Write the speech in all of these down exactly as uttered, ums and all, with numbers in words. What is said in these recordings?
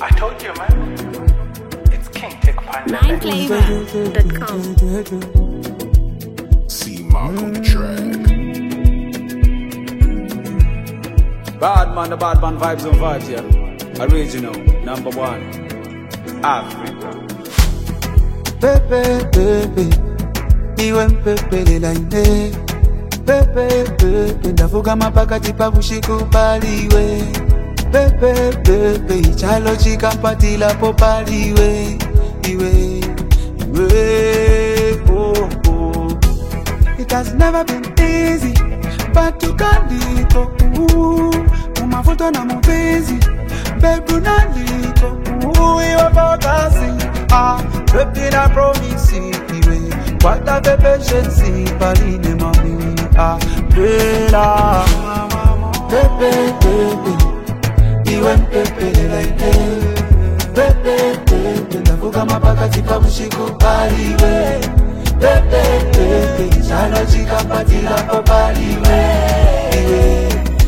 I told you, man. It's King Tech nine flavor dot com. See Mark on the track. Bad man, the bad man vibes on vibes, yeah. Original, number one. Africa. Pepe, pepe, iwe mpepele la ine. Pepe, pepe, ndavuga mapakati pa kushikupaliwe. Pepe, pepe, ichalo chikampatila popaliwe. Iwe, iwe, oh, oh. It has never been easy, but to kandiko, ooh. Umavuto na mupenzi, bebu naliko, ooh, iwe focusing, ah. Pepe na promise, iwe, kwata pepe shensi, paline mami, ah. Bela, pepe, pepe, iwe mpepele la ine. Pepe, pepe, ndavuga mapakati pa kushikupaliwe. Pepe, pepe, ichalo chikampatila popaliwe. Iwe,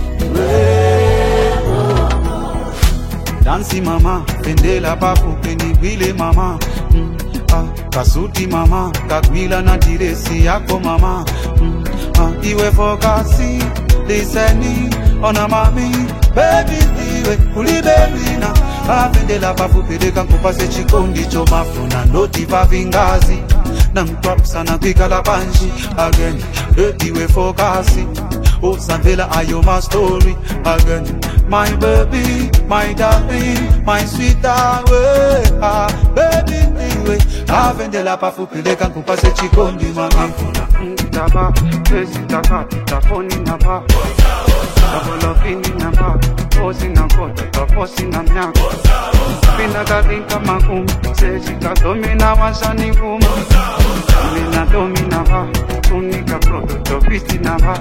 iwe, oh. Dansi mama, pendela papu penibile mama. Mm, ah, kasuti mama, kagwila na diresi yako mama. Mm, ah, iwe fokasi, liseni, ona mami. Baby iwe, ulibelina. Ah, pendela papu pedeka kupase chikondi chomafuna. Noti pa vingazi. Namtwap sana kwika la banji. Again, baby we fokasi. Oh, Sandela, are you my story? Again, my baby, my darling, my sweet away. Ah, baby, anyway. Ah, vendela pa fupile kan kupase chikondi mami. Taba, pesi taka, tafoni na pa. Tabolo fini na pa, posi na kota, taposi na mnyako. Pina katinka makum, seji katomi na wasani kuma. Mina domi na pa, tunika proto, topisi na pa.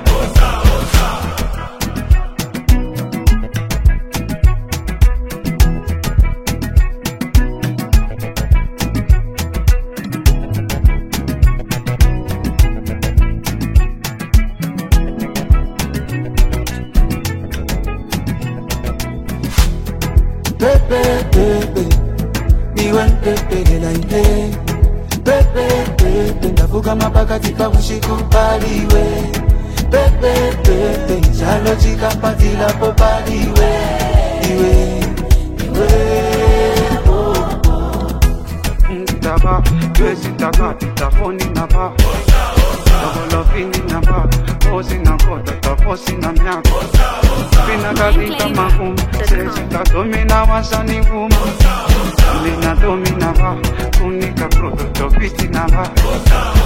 Pepe, pepe, iwe mpepele la ine. Pepe, pepe, ndavuga mapakati pa kushikupaliwe. Pepe, pepe, ichalo chikampatila popaliwe. Iwe, iwe, oh, oh. Ntaba, kwezi taka, tafoni na pa. Tabolo fini na pa, posi na kota, taposi na mnyako. Pina katika makum, sezi katomi na wasani kuma. Mina domi na pa, tunika proto, topisi na pa.